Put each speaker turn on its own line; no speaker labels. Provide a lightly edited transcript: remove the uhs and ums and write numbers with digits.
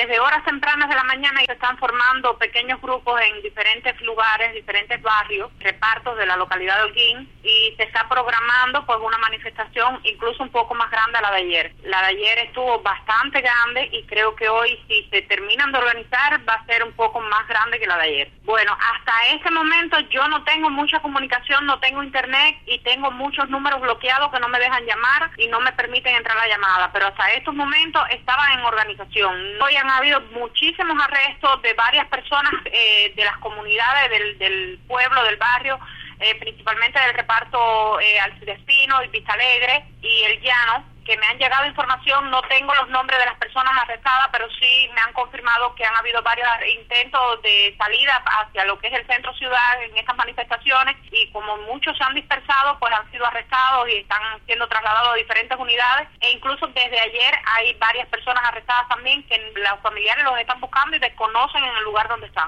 desde horas tempranas de la mañana se están formando pequeños grupos en diferentes lugares, diferentes barrios, repartos de la localidad de Holguín, y se está programando pues una manifestación incluso un poco más grande a la de ayer. La de ayer estuvo bastante grande y creo que hoy, si se terminan de organizar, va a ser un poco más grande que la de ayer. Bueno, hasta este momento yo no tengo mucha comunicación, no tengo internet y tengo muchos números bloqueados que no me dejan llamar y no me permiten entrar a la llamada, pero hasta estos momentos estaba en organización. Hoy han habido muchísimos arrestos de varias personas de las comunidades del pueblo, del barrio, principalmente del reparto Alcidespino y Vista Alegre y El Llano, que me han llegado información. No tengo los nombres de las personas arrestadas, pero sí me han confirmado que han habido varios intentos de salida hacia lo que es el centro ciudad en estas manifestaciones, y como muchos se han dispersado, pues han sido arrestados y están siendo trasladados a diferentes unidades, e incluso desde ayer hay varias personas arrestadas también que los familiares los están buscando y desconocen en el lugar donde están.